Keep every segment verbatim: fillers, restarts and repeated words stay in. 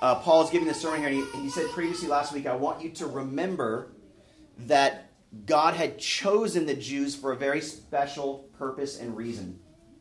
uh, Paul is giving the sermon here, and he, he said previously last week, I want you to remember that God had chosen the Jews for a very special purpose and reason.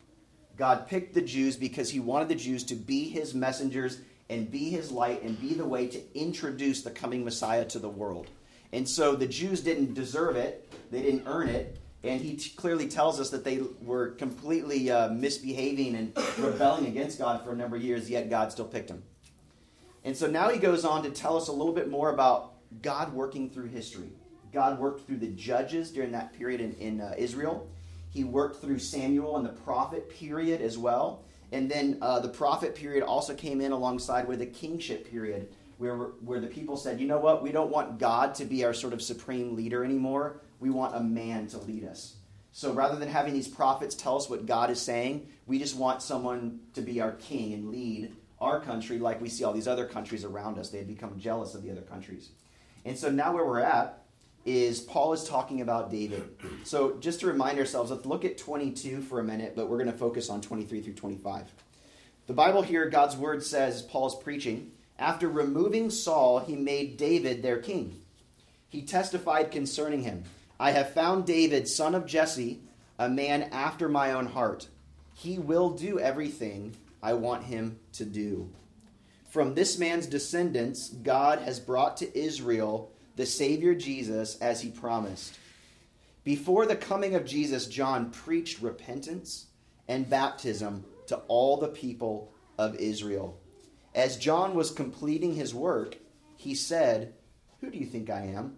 God picked the Jews because he wanted the Jews to be his messengers and be his light and be the way to introduce the coming Messiah to the world. And so the Jews didn't deserve it. They didn't earn it. And he t- clearly tells us that they were completely uh, misbehaving and rebelling against God for a number of years, yet God still picked them. And so now he goes on to tell us a little bit more about God working through history. God worked through the judges during that period in, in uh, Israel. He worked through Samuel and the prophet period as well. And then uh, the prophet period also came in alongside with the kingship period, where, where the people said, you know what, we don't want God to be our sort of supreme leader anymore. We want a man to lead us. So rather than having these prophets tell us what God is saying, we just want someone to be our king and lead our country like we see all these other countries around us. They had become jealous of the other countries. And so now where we're at is Paul is talking about David. So just to remind ourselves, let's look at twenty-two for a minute, but we're going to focus on twenty-three through twenty-five. The Bible here, God's word says, Paul is preaching, after removing Saul, he made David their king. He testified concerning him, I have found David, son of Jesse, a man after my own heart. He will do everything I want him to do. From this man's descendants, God has brought to Israel the Savior Jesus as he promised. Before the coming of Jesus, John preached repentance and baptism to all the people of Israel. As John was completing his work, he said, who do you think I am?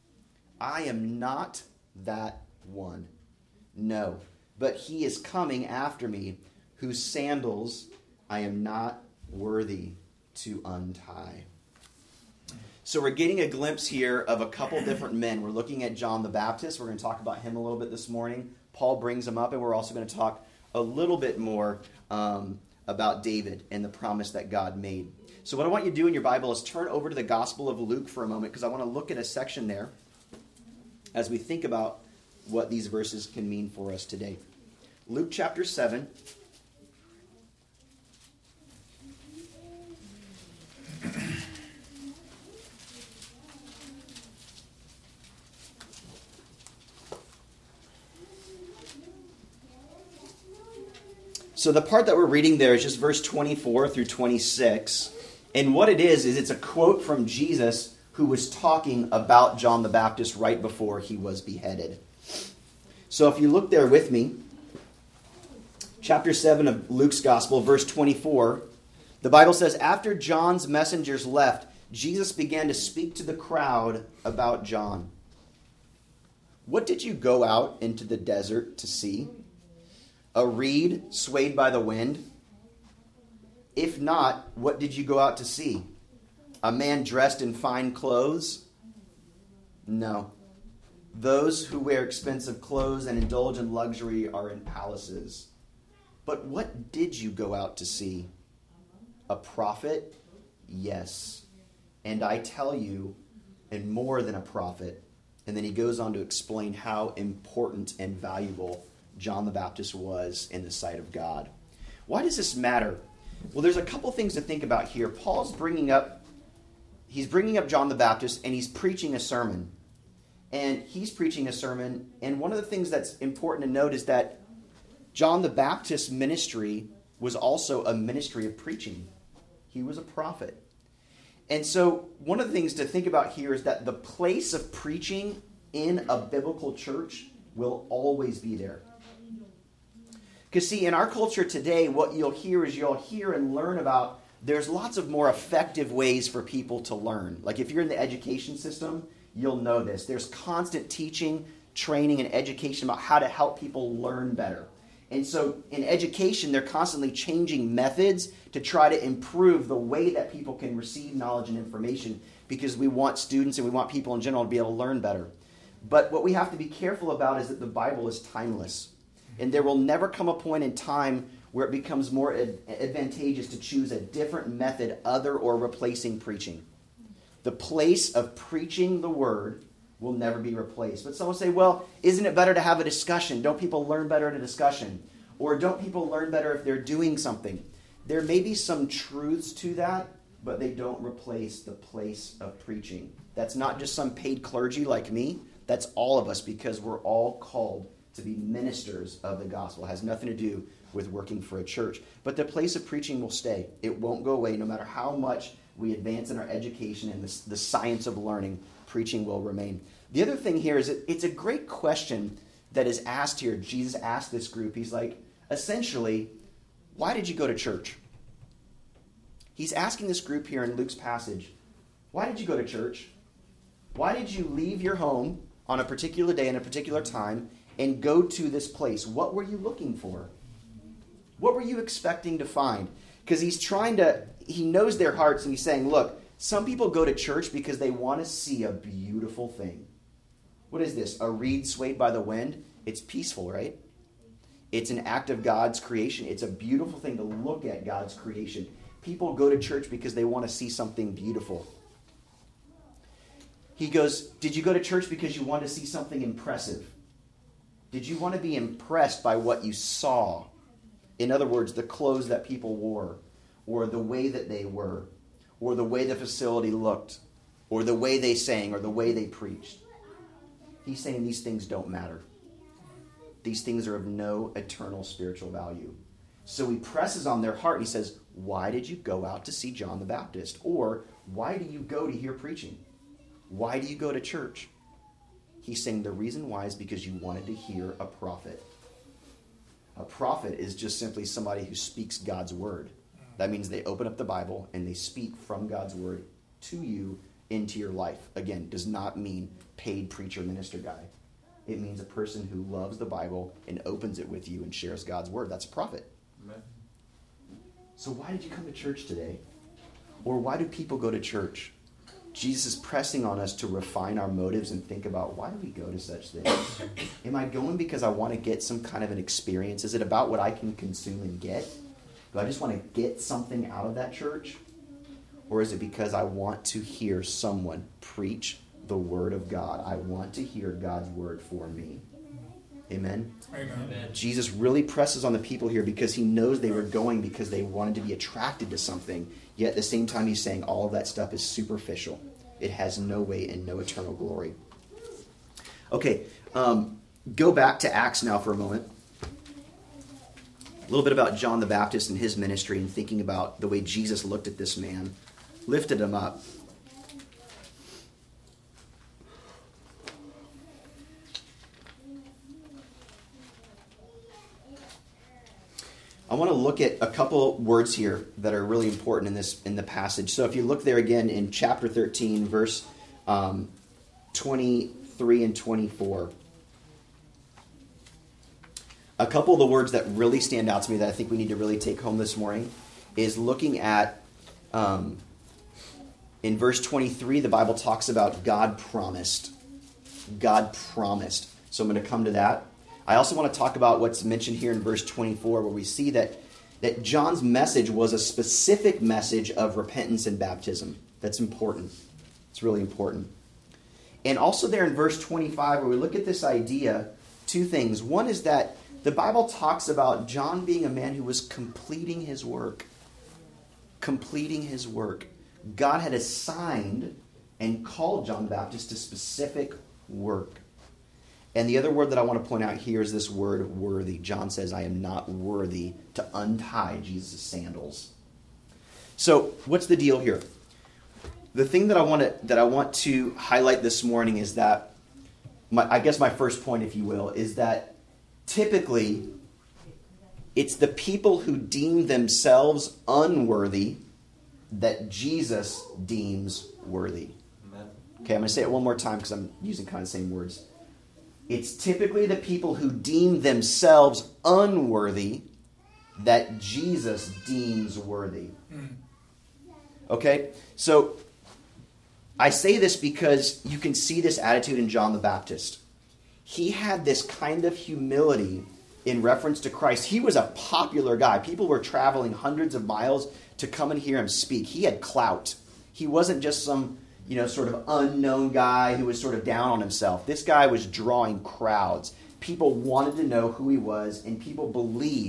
I am not that one. No, but he is coming after me, whose sandals I am not worthy to untie. So we're getting a glimpse here of a couple different men. We're looking at John the Baptist. We're going to talk about him a little bit this morning. Paul brings him up, and we're also going to talk a little bit more um, about David and the promise that God made. So what I want you to do in your Bible is turn over to the Gospel of Luke for a moment, because I want to look at a section there as we think about what these verses can mean for us today. Luke chapter seven. So the part that we're reading there is just verse twenty-four through twenty-six. And what it is, is it's a quote from Jesus who was talking about John the Baptist right before he was beheaded. So if you look there with me, chapter seven of Luke's Gospel, verse twenty-four, the Bible says, after John's messengers left, Jesus began to speak to the crowd about John. What did you go out into the desert to see? A reed swayed by the wind? If not, what did you go out to see? A man dressed in fine clothes? No. Those who wear expensive clothes and indulge in luxury are in palaces. But what did you go out to see? A prophet? Yes. And I tell you, and more than a prophet. And then he goes on to explain how important and valuable John the Baptist was in the sight of God. Why does this matter? Well, there's a couple things to think about here. Paul's bringing up, he's bringing up John the Baptist, and he's preaching a sermon. And he's preaching a sermon, and one of the things that's important to note is that John the Baptist's ministry was also a ministry of preaching. He was a prophet. And so one of the things to think about here is that the place of preaching in a biblical church will always be there. Because see, in our culture today, what you'll hear is you'll hear and learn about, there's lots of more effective ways for people to learn. Like if you're in the education system, you'll know this. There's constant teaching, training, and education about how to help people learn better. And so in education, they're constantly changing methods to try to improve the way that people can receive knowledge and information, because we want students and we want people in general to be able to learn better. But what we have to be careful about is that the Bible is timeless. And there will never come a point in time where it becomes more ad- advantageous to choose a different method other or replacing preaching. The place of preaching the word will never be replaced. But some will say, well, isn't it better to have a discussion? Don't people learn better in a discussion? Or don't people learn better if they're doing something? There may be some truths to that, but they don't replace the place of preaching. That's not just some paid clergy like me. That's all of us, because we're all called to be ministers of the gospel. It has nothing to do with working for a church. But the place of preaching will stay. It won't go away. No matter how much we advance in our education and the, the science of learning, preaching will remain. The other thing here is that it's a great question that is asked here. Jesus asked this group. He's like, essentially, why did you go to church? He's asking this group here in Luke's passage, why did you go to church? Why did you leave your home on a particular day and a particular time and go to this place? What were you looking for? What were you expecting to find? Because he's trying to, he knows their hearts, and he's saying, look, some people go to church because they want to see a beautiful thing. What is this? A reed swayed by the wind? It's peaceful, right? It's an act of God's creation. It's a beautiful thing to look at, God's creation. People go to church because they want to see something beautiful. He goes, did you go to church because you want to see something impressive? Did you want to be impressed by what you saw? In other words, the clothes that people wore, or the way that they were, or the way the facility looked, or the way they sang, or the way they preached. He's saying these things don't matter. These things are of no eternal spiritual value. So he presses on their heart. He says, why did you go out to see John the Baptist? Or why do you go to hear preaching? Why do you go to church? He's saying the reason why is because you wanted to hear a prophet. A prophet is just simply somebody who speaks God's word. That means they open up the Bible and they speak from God's word to you into your life. Again, does not mean paid preacher minister guy. It means a person who loves the Bible and opens it with you and shares God's word. That's a prophet. Amen. So why did you come to church today? Or why do people go to church? Jesus is pressing on us to refine our motives and think about, why do we go to such things? Am I going because I want to get some kind of an experience? Is it about what I can consume and get? Do I just want to get something out of that church? Or is it because I want to hear someone preach the word of God? I want to hear God's word for me. Amen? Amen? Amen. Jesus really presses on the people here because he knows they were going because they wanted to be attracted to something. Yet at the same time, he's saying all of that stuff is superficial. It has no weight and no eternal glory. Okay, um, go back to Acts now for a moment. A little bit about John the Baptist and his ministry and thinking about the way Jesus looked at this man, lifted him up. I want to look at a couple words here that are really important in this in the passage. So if you look there again in chapter thirteen, verse um, twenty-three and twenty-four, a couple of the words that really stand out to me that I think we need to really take home this morning is looking at, um, in verse twenty-three, the Bible talks about God promised. God promised. So I'm going to come to that. I also want to talk about what's mentioned here in verse twenty-four, where we see that, that John's message was a specific message of repentance and baptism. That's important. It's really important. And also there in verse twenty-five, where we look at this idea, two things. One is that the Bible talks about John being a man who was completing his work. Completing his work. God had assigned and called John the Baptist to specific work. And the other word that I want to point out here is this word worthy. John says, I am not worthy to untie Jesus' sandals. So what's the deal here? The thing that I want to that I want to highlight this morning is that, my, I guess my first point, if you will, is that typically it's the people who deem themselves unworthy that Jesus deems worthy. Okay, I'm going to say it one more time because I'm using kind of the same words. It's typically the people who deem themselves unworthy that Jesus deems worthy. Okay? So, I say this because you can see this attitude in John the Baptist. He had this kind of humility in reference to Christ. He was a popular guy. People were traveling hundreds of miles to come and hear him speak. He had clout. He wasn't just some, you know, sort of unknown guy who was sort of down on himself. This guy was drawing crowds. People wanted to know who he was, and people believed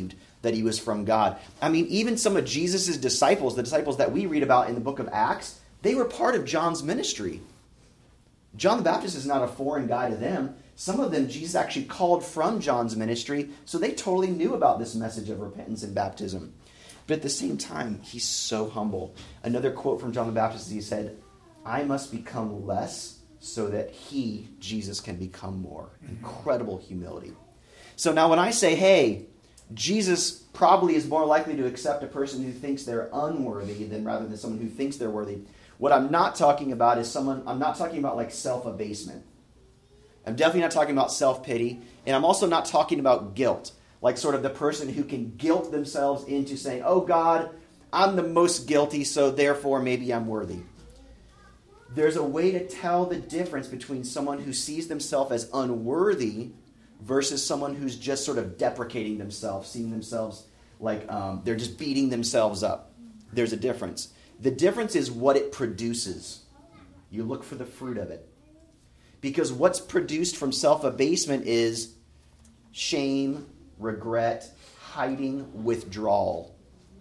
that he was from God. I mean, even some of Jesus' disciples, the disciples that we read about in the book of Acts, they were part of John's ministry. John the Baptist is not a foreign guy to them. Some of them Jesus actually called from John's ministry, so they totally knew about this message of repentance and baptism. But at the same time, he's so humble. Another quote from John the Baptist is he said, I must become less so that he, Jesus, can become more. Incredible humility. So now when I say, hey, Jesus probably is more likely to accept a person who thinks they're unworthy than rather than someone who thinks they're worthy, what I'm not talking about is someone, I'm not talking about like self-abasement. I'm definitely not talking about self-pity, and I'm also not talking about guilt, like sort of the person who can guilt themselves into saying, oh God, I'm the most guilty, so therefore maybe I'm worthy. There's a way to tell the difference between someone who sees themselves as unworthy versus someone who's just sort of deprecating themselves, seeing themselves like um, they're just beating themselves up. There's a difference. The difference is what it produces. You look for the fruit of it. Because what's produced from self-abasement is shame, regret, hiding, withdrawal.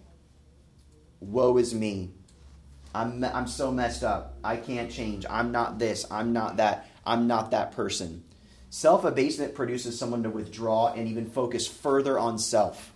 Woe is me. I'm I'm so messed up. I can't change. I'm not this. I'm not that. I'm not that person. Self-abasement produces someone to withdraw and even focus further on self.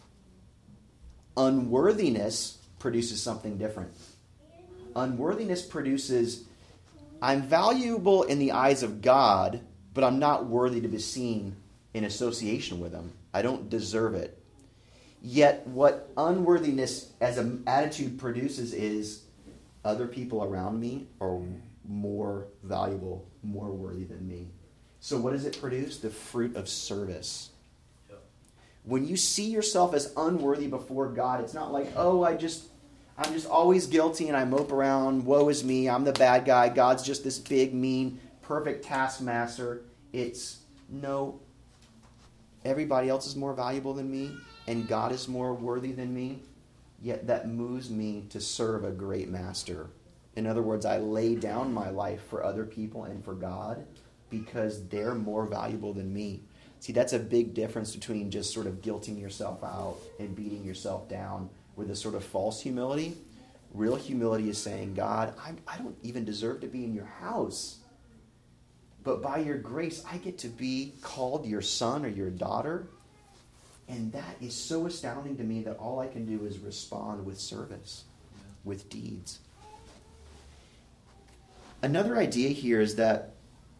Unworthiness produces something different. Unworthiness produces, I'm valuable in the eyes of God, but I'm not worthy to be seen in association with him. I don't deserve it. Yet what unworthiness as an attitude produces is other people around me are more valuable, more worthy than me. So what does it produce? The fruit of service. Yep. When you see yourself as unworthy before God, it's not like, oh, I just, I'm just always guilty and I mope around. Woe is me. I'm the bad guy. God's just this big, mean, perfect taskmaster. It's, no, everybody else is more valuable than me and God is more worthy than me. Yet that moves me to serve a great master. In other words, I lay down my life for other people and for God because they're more valuable than me. See, that's a big difference between just sort of guilting yourself out and beating yourself down with a sort of false humility. Real humility is saying, God, I, I don't even deserve to be in your house. But by your grace, I get to be called your son or your daughter. And that is so astounding to me that all I can do is respond with service, with deeds. Another idea here is that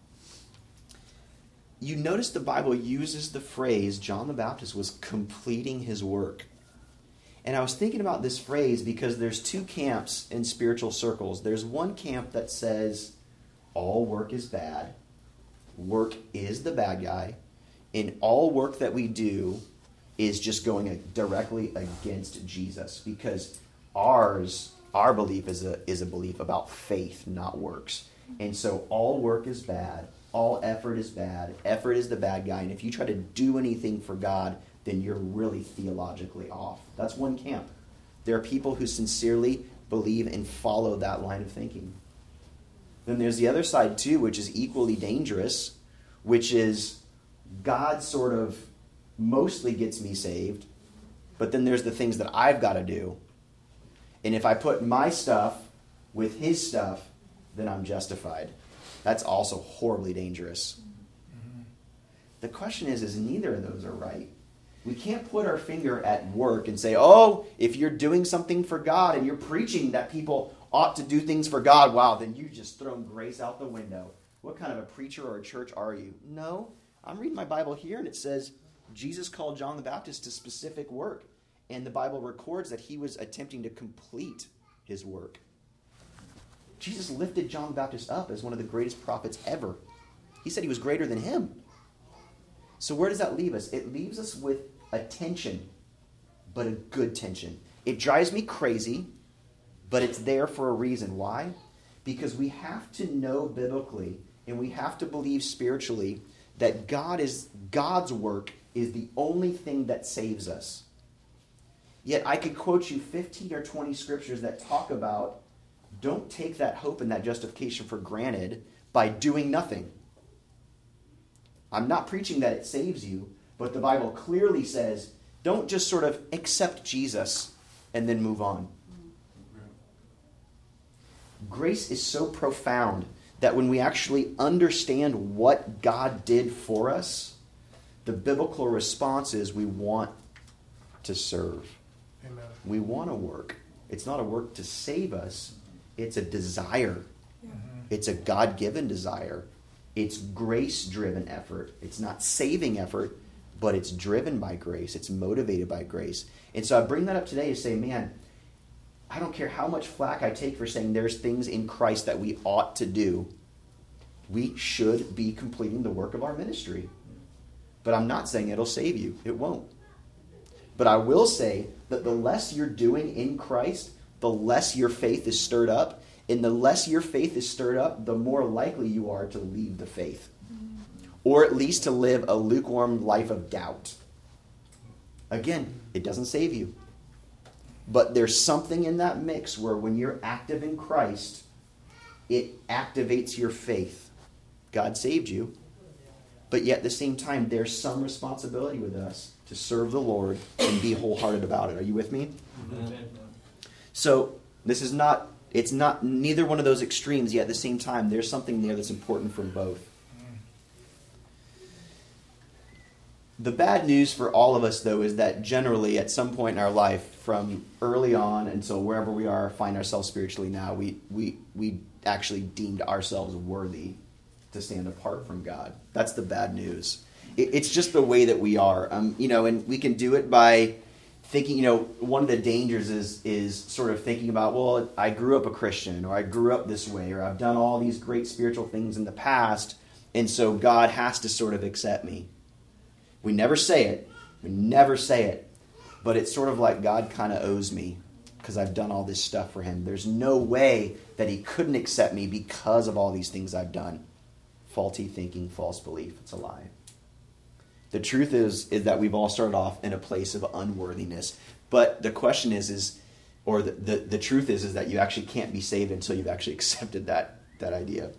you notice the Bible uses the phrase John the Baptist was completing his work. And I was thinking about this phrase because there's two camps in spiritual circles. There's one camp that says all work is bad, work is the bad guy, and all work that we do is just going directly against Jesus, because ours, our belief is a is a belief about faith, not works. And so all work is bad, all effort is bad, effort is the bad guy, and if you try to do anything for God, then you're really theologically off. That's one camp. There are people who sincerely believe and follow that line of thinking. Then there's the other side too, which is equally dangerous, which is God sort of mostly gets me saved, but then there's the things that I've got to do. And if I put my stuff with his stuff, then I'm justified. That's also horribly dangerous. Mm-hmm. The question is, is neither of those are right. We can't put our finger at work and say, oh, if you're doing something for God and you're preaching that people ought to do things for God, wow, then you just thrown grace out the window. What kind of a preacher or a church are you? No, I'm reading my Bible here and it says, Jesus called John the Baptist to specific work, and the Bible records that he was attempting to complete his work. Jesus lifted John the Baptist up as one of the greatest prophets ever. He said he was greater than him. So where does that leave us? It leaves us with a tension, but a good tension. It drives me crazy, but it's there for a reason. Why? Because we have to know biblically, and we have to believe spiritually that God is God's work is the only thing that saves us. Yet I could quote you fifteen or twenty scriptures that talk about don't take that hope and that justification for granted by doing nothing. I'm not preaching that it saves you, but the Bible clearly says Don't just sort of accept Jesus and then move on. Grace is so profound that when we actually understand what God did for us, the biblical response is we want to serve. Amen. We want to work. It's not a work to save us. It's a desire. Mm-hmm. It's a God-given desire. It's grace-driven effort. It's not saving effort, but it's driven by grace. It's motivated by grace. And so I bring that up today to say, man, I don't care how much flack I take for saying there's things in Christ that we ought to do. We should be completing the work of our ministry. But I'm not saying it'll save you. It won't. But I will say that the less you're doing in Christ, the less your faith is stirred up. And the less your faith is stirred up, the more likely you are to leave the faith. Or at least to live a lukewarm life of doubt. Again, it doesn't save you. But there's something in that mix where when you're active in Christ, it activates your faith. God saved you. But yet at the same time, there's some responsibility with us to serve the Lord and be wholehearted about it. Are you with me? Amen. So this is not, it's not neither one of those extremes, yet at the same time, there's something there that's important from both. The bad news for all of us, though, is that generally at some point in our life, from early on until wherever we are, find ourselves spiritually now, we we we actually deemed ourselves worthy to stand apart from God. That's the bad news. It, it's just the way that we are, um, you know, and we can do it by thinking. You know, one of the dangers is is sort of thinking about, well, I grew up a Christian, or I grew up this way, or I've done all these great spiritual things in the past, and so God has to sort of accept me. We never say it. We never say it. But it's sort of like God kind of owes me because I've done all this stuff for him. There's no way that he couldn't accept me because of all these things I've done. Faulty thinking, false belief. It's a lie. The truth is, is that we've all started off in a place of unworthiness. But the question is, is or the, the, the truth is, is that you actually can't be saved until you've actually accepted that, that idea.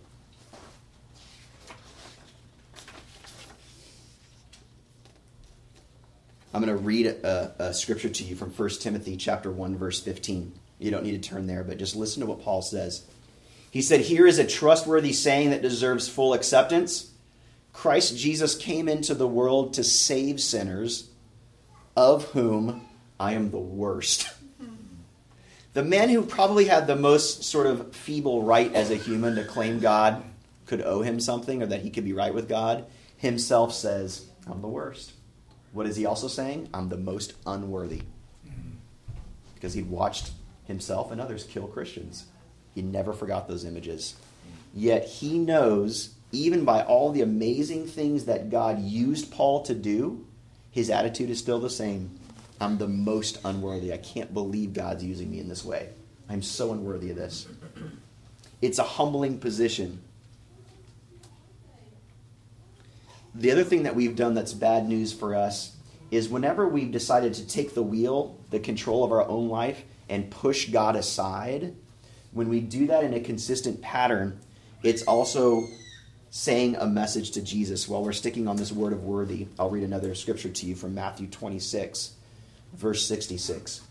I'm going to read a, a scripture to you from First Timothy chapter one, verse fifteen. You don't need to turn there, but just listen to what Paul says. He said, "Here is a trustworthy saying that deserves full acceptance. Christ Jesus came into the world to save sinners, of whom I am the worst." The man who probably had the most sort of feeble right as a human to claim God could owe him something or that he could be right with God, himself says, I'm the worst. What is he also saying? I'm the most unworthy. Because he'd watched himself and others kill Christians. He never forgot those images. Yet he knows, even by all the amazing things that God used Paul to do, his attitude is still the same. I'm the most unworthy. I can't believe God's using me in this way. I'm so unworthy of this. It's a humbling position. The other thing that we've done that's bad news for us is whenever we've decided to take the wheel, the control of our own life, and push God aside, when we do that in a consistent pattern, it's also saying a message to Jesus. While we're sticking on this word of worthy, I'll read another scripture to you from Matthew twenty-six, verse sixty-six.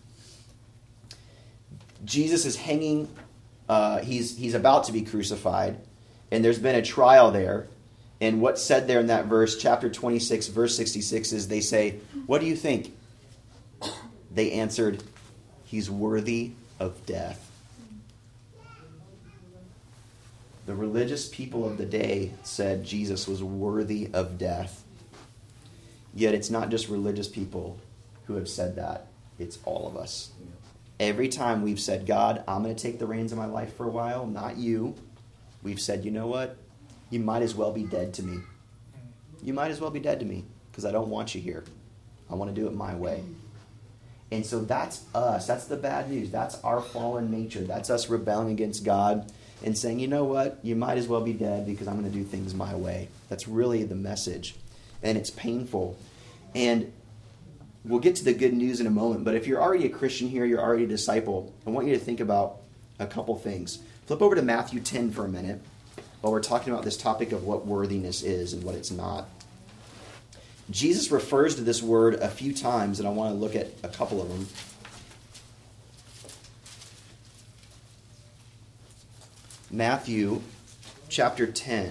Jesus is hanging, uh, he's, he's about to be crucified, and there's been a trial there. And what's said there in that verse, chapter twenty-six, verse sixty-six, is they say, "What do you think?" They answered, "He's worthy of death." The religious people of the day said Jesus was worthy of death. Yet it's not just religious people who have said that. It's all of us. Every time we've said, God, I'm going to take the reins of my life for a while, not you, we've said, you know what? You might as well be dead to me. You might as well be dead to me because I don't want you here. I want to do it my way. And so that's us. That's the bad news. That's our fallen nature. That's us rebelling against God and saying, you know what? You might as well be dead because I'm going to do things my way. That's really the message. And it's painful. And we'll get to the good news in a moment. But if you're already a Christian here, you're already a disciple, I want you to think about a couple things. Flip over to Matthew ten for a minute while we're talking about this topic of what worthiness is and what it's not. Jesus refers to this word a few times, and I want to look at a couple of them. Matthew chapter ten.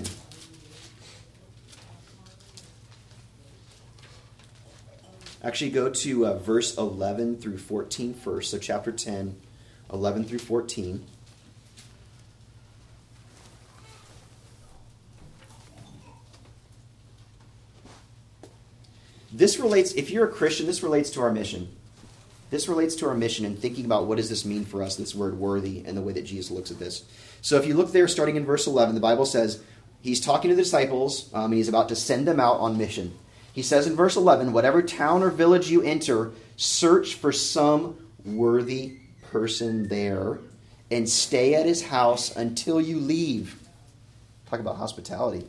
Actually, go to uh, verse eleven through fourteen first. So chapter ten, eleven through fourteen. This relates, if you're a Christian, this relates to our mission. This relates to our mission and thinking about what does this mean for us, this word worthy, and the way that Jesus looks at this. So if you look there, starting in verse eleven, the Bible says, he's talking to the disciples, um, and he's about to send them out on mission. He says in verse eleven, whatever town or village you enter, search for some worthy person there and stay at his house until you leave. Talk about hospitality.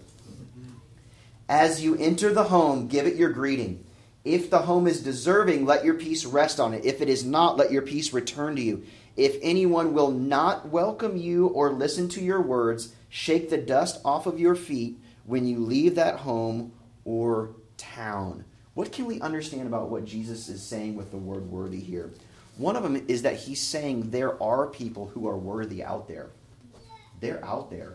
As you enter the home, give it your greeting. If the home is deserving, let your peace rest on it. If it is not, let your peace return to you. If anyone will not welcome you or listen to your words, shake the dust off of your feet when you leave that home or town. What can we understand about what Jesus is saying with the word worthy here? One of them is that he's saying there are people who are worthy out there. They're out there.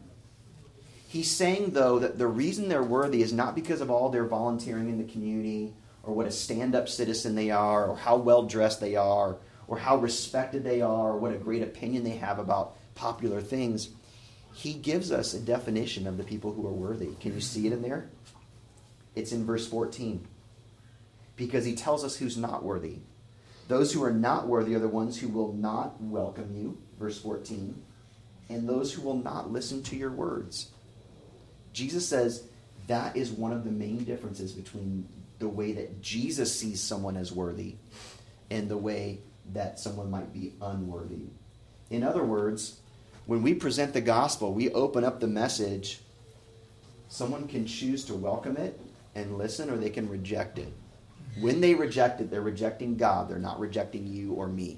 He's saying, though, that the reason they're worthy is not because of all their volunteering in the community or what a stand-up citizen they are or how well-dressed they are or how respected they are or what a great opinion they have about popular things. He gives us a definition of the people who are worthy. Can you see it in there? It's in verse fourteen. Because he tells us who's not worthy. Those who are not worthy are the ones who will not welcome you, verse fourteen, and those who will not listen to your words. Jesus says that is one of the main differences between the way that Jesus sees someone as worthy and the way that someone might be unworthy. In other words, when we present the gospel, we open up the message. Someone can choose to welcome it and listen, or they can reject it. When they reject it, they're rejecting God. They're not rejecting you or me.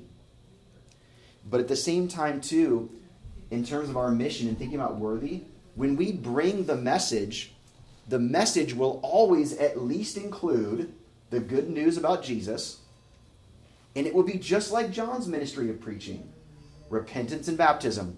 But at the same time, too, in terms of our mission and thinking about worthy, when we bring the message, the message will always at least include the good news about Jesus, and it will be just like John's ministry of preaching, repentance and baptism.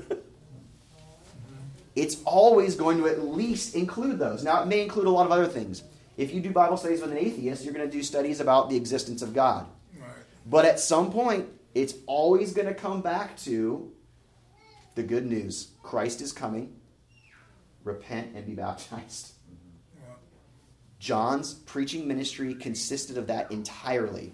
It's always going to at least include those. Now, it may include a lot of other things. If you do Bible studies with an atheist, you're going to do studies about the existence of God. Right. But at some point, it's always going to come back to the good news. Christ is coming. Repent and be baptized. Yeah. John's preaching ministry consisted of that entirely.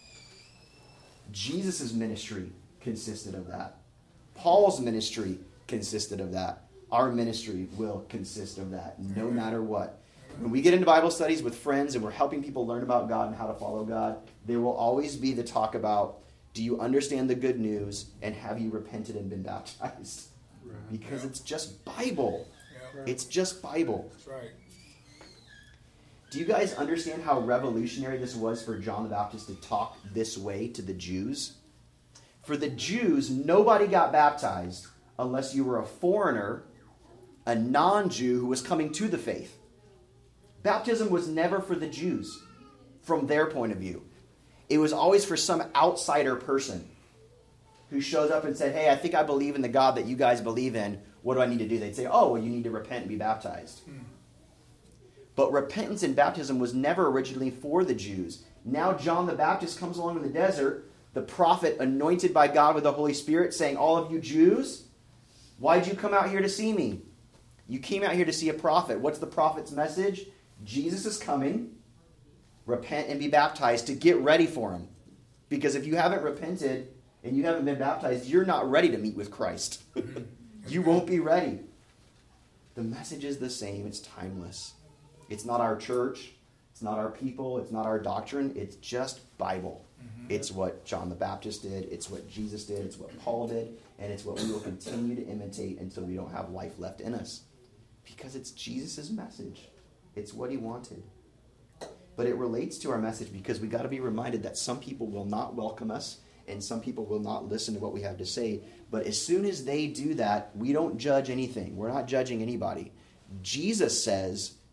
Jesus' ministry consisted of that. Paul's ministry consisted of that. Our ministry will consist of that, no matter what. When we get into Bible studies with friends and we're helping people learn about God and how to follow God, there will always be the talk about, do you understand the good news and have you repented and been baptized? Right. Because yeah. It's just Bible. Yeah. It's just Bible. That's right. Do you guys understand how revolutionary this was for John the Baptist to talk this way to the Jews? For the Jews, nobody got baptized unless you were a foreigner, a non-Jew who was coming to the faith. Baptism was never for the Jews from their point of view. It was always for some outsider person who shows up and said, hey, I think I believe in the God that you guys believe in. What do I need to do? They'd say, oh, well, you need to repent and be baptized. Hmm. But repentance and baptism was never originally for the Jews. Now John the Baptist comes along in the desert, the prophet anointed by God with the Holy Spirit, saying, all of you Jews, why'd you come out here to see me? You came out here to see a prophet. What's the prophet's message? Jesus is coming. Repent and be baptized to get ready for him. Because if you haven't repented and you haven't been baptized, you're not ready to meet with Christ. You won't be ready. The message is the same. It's timeless. It's not our church. It's not our people. It's not our doctrine. It's just Bible. Mm-hmm. It's what John the Baptist did. It's what Jesus did. It's what Paul did. And it's what we will continue to imitate until we don't have life left in us. Because it's Jesus' message. It's what he wanted. But it relates to our message because we got to be reminded that some people will not welcome us and some people will not listen to what we have to say. But as soon as they do that, we don't judge anything. We're not judging anybody. Jesus says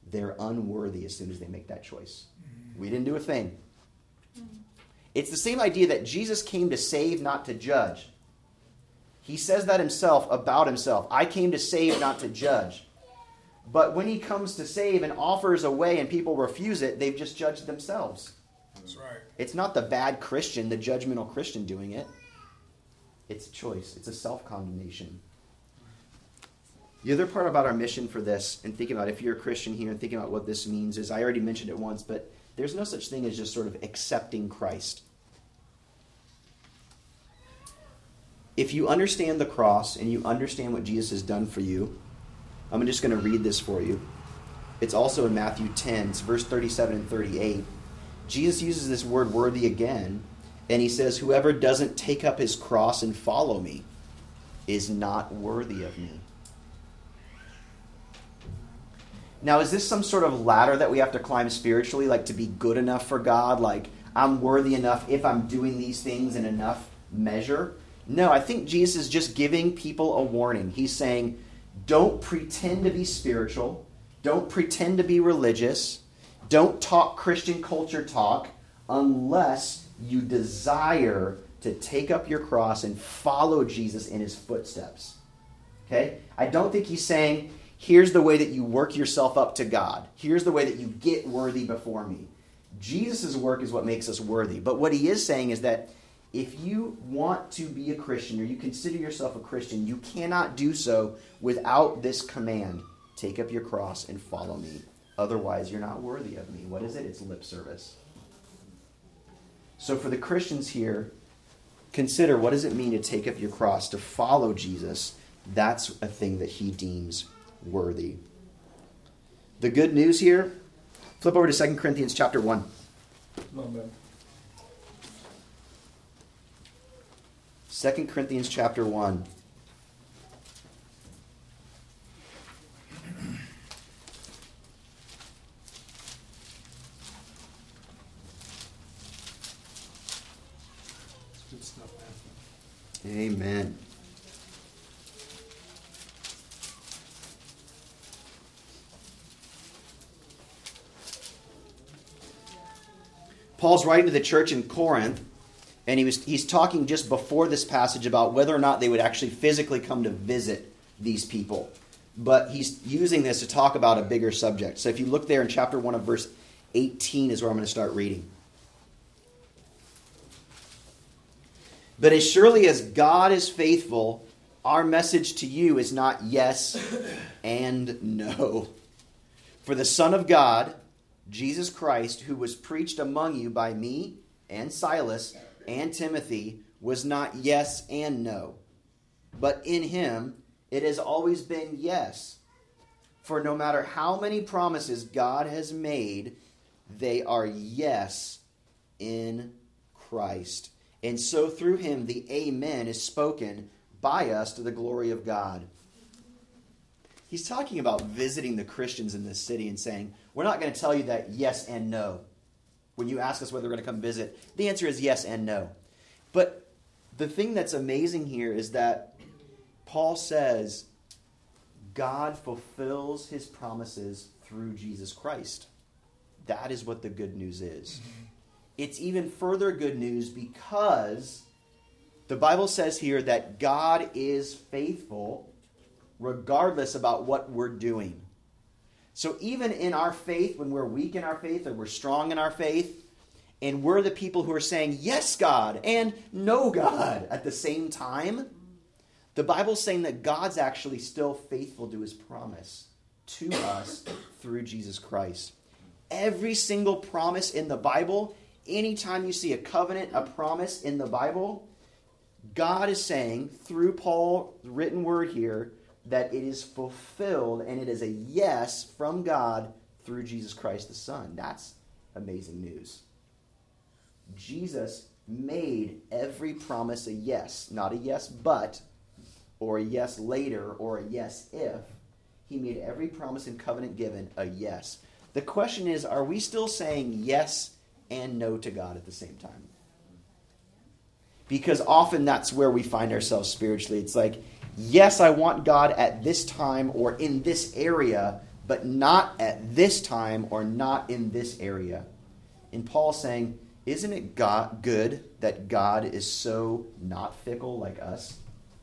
they're unworthy as soon as they make that choice. We didn't do a thing. It's the same idea that Jesus came to save, not to judge. He says that himself about himself. I came to save, not to judge. But when he comes to save and offers a way and people refuse it, they've just judged themselves. That's right. It's not the bad Christian, the judgmental Christian doing it. It's a choice. It's a self-condemnation. The other part about our mission for this, and thinking about if you're a Christian here and thinking about what this means, is I already mentioned it once, but there's no such thing as just sort of accepting Christ. If you understand the cross and you understand what Jesus has done for you, I'm just going to read this for you. It's also in Matthew ten, it's verse thirty-seven and thirty-eight. Jesus uses this word worthy again, and he says, whoever doesn't take up his cross and follow me is not worthy of me. Now, is this some sort of ladder that we have to climb spiritually, like to be good enough for God? Like, I'm worthy enough if I'm doing these things in enough measure? No, I think Jesus is just giving people a warning. He's saying, don't pretend to be spiritual. Don't pretend to be religious. Don't talk Christian culture talk unless you desire to take up your cross and follow Jesus in his footsteps. Okay? I don't think he's saying, here's the way that you work yourself up to God. Here's the way that you get worthy before me. Jesus' work is what makes us worthy. But what he is saying is that if you want to be a Christian or you consider yourself a Christian, you cannot do so without this command. Take up your cross and follow me. Otherwise, you're not worthy of me. What is it? It's lip service. So for the Christians here, consider what does it mean to take up your cross, to follow Jesus. That's a thing that he deems worthy. The good news here, flip over to Second Corinthians chapter one. Amen. Second Corinthians chapter one. Good stuff, man. Amen. Paul's writing to the church in Corinth, and he was he's talking just before this passage about whether or not they would actually physically come to visit these people. But he's using this to talk about a bigger subject. So if you look there in chapter one of verse eighteen is where I'm going to start reading. But as surely as God is faithful, our message to you is not yes and no. For the Son of God, Jesus Christ, who was preached among you by me and Silas and Timothy, was not yes and no. But in him it has always been yes. For no matter how many promises God has made, they are yes in Christ. And so through him the amen is spoken by us to the glory of God. He's talking about visiting the Christians in this city and saying, we're not going to tell you that yes and no. When you ask us whether we're going to come visit, the answer is yes and no. But the thing that's amazing here is that Paul says God fulfills his promises through Jesus Christ. That is what the good news is. It's even further good news because the Bible says here that God is faithful regardless about what we're doing. So even in our faith, when we're weak in our faith or we're strong in our faith, and we're the people who are saying, yes, God, and no, God, at the same time, the Bible's saying that God's actually still faithful to his promise to us through Jesus Christ. Every single promise in the Bible, anytime you see a covenant, a promise in the Bible, God is saying, through Paul's written word here, that it is fulfilled and it is a yes from God through Jesus Christ the Son. That's amazing news. Jesus made every promise a yes. Not a yes but, or a yes later, or a yes if. He made every promise and covenant given a yes. The question is, are we still saying yes and no to God at the same time? Because often that's where we find ourselves spiritually. It's like, yes, I want God at this time or in this area, but but not at this time or not in this area. And Paul's saying, isn't it God, good that God is so not fickle like us?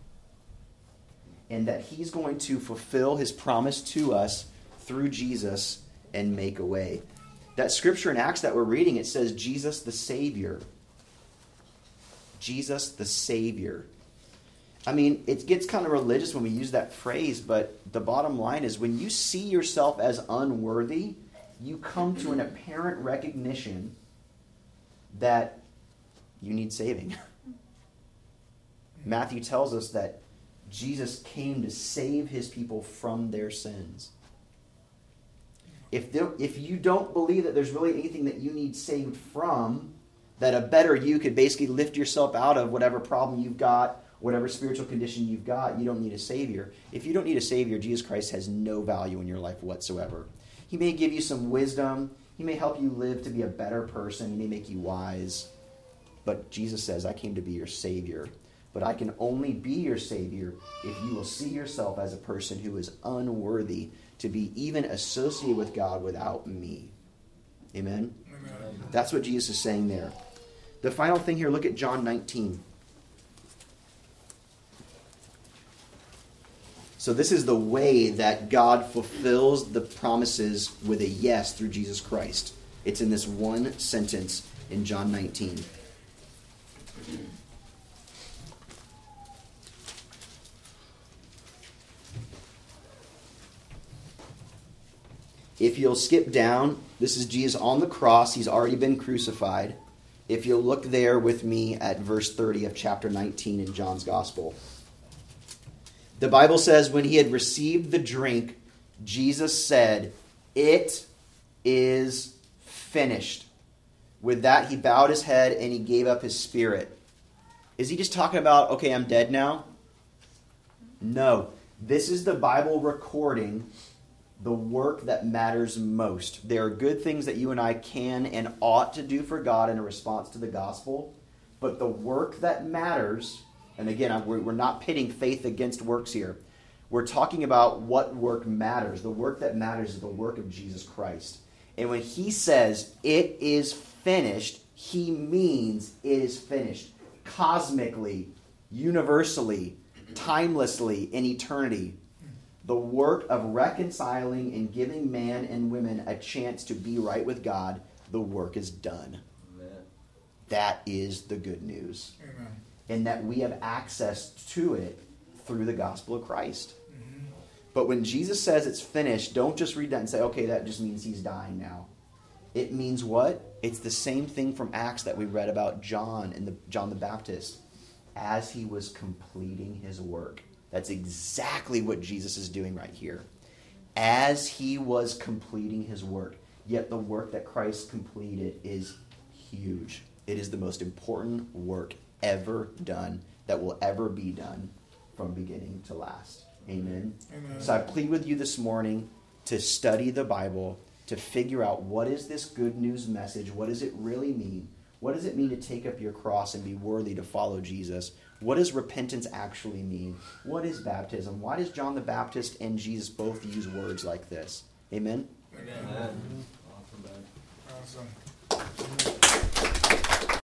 And that he's going to fulfill his promise to us through Jesus and make a way. That scripture in Acts that we're reading, it says Jesus the Savior. Jesus the Savior. I mean, it gets kind of religious when we use that phrase, but the bottom line is when you see yourself as unworthy, you come to an apparent recognition that you need saving. Matthew tells us that Jesus came to save his people from their sins. If there, if you don't believe that there's really anything that you need saved from, that a better you could basically lift yourself out of whatever problem you've got, whatever spiritual condition you've got, you don't need a Savior. If you don't need a Savior, Jesus Christ has no value in your life whatsoever. He may give you some wisdom. He may help you live to be a better person. He may make you wise. But Jesus says, I came to be your Savior. But I can only be your Savior if you will see yourself as a person who is unworthy to be even associated with God without me. Amen? Amen. That's what Jesus is saying there. The final thing here, look at John nineteen. So this is the way that God fulfills the promises with a yes through Jesus Christ. It's in this one sentence in John nineteen. If you'll skip down, this is Jesus on the cross. He's already been crucified. If you'll look there with me at verse thirty of chapter nineteen in John's Gospel. The Bible says, when he had received the drink, Jesus said, it is finished. With that, he bowed his head and he gave up his spirit. Is he just talking about, okay, I'm dead now? No. This is the Bible recording the work that matters most. There are good things that you and I can and ought to do for God in a response to the gospel, but the work that matters, and again, we're not pitting faith against works here. We're talking about what work matters. The work that matters is the work of Jesus Christ. And when he says, it is finished, he means it is finished. Cosmically, universally, timelessly, in eternity. The work of reconciling and giving man and women a chance to be right with God, the work is done. Amen. That is the good news. Amen. And that we have access to it through the gospel of Christ. Mm-hmm. But when Jesus says it's finished, don't just read that and say, okay, that just means he's dying now. It means what? It's the same thing from Acts that we read about John and the, John the Baptist. As he was completing his work. That's exactly what Jesus is doing right here. As he was completing his work. Yet the work that Christ completed is huge. It is the most important work ever done that will ever be done from beginning to last. Amen? Amen. So I plead with you this morning to study the Bible, to figure out what is this good news message? What does it really mean? What does it mean to take up your cross and be worthy to follow Jesus? What does repentance actually mean? What is baptism? Why does John the Baptist and Jesus both use words like this? Amen? Amen. Awesome. Awesome.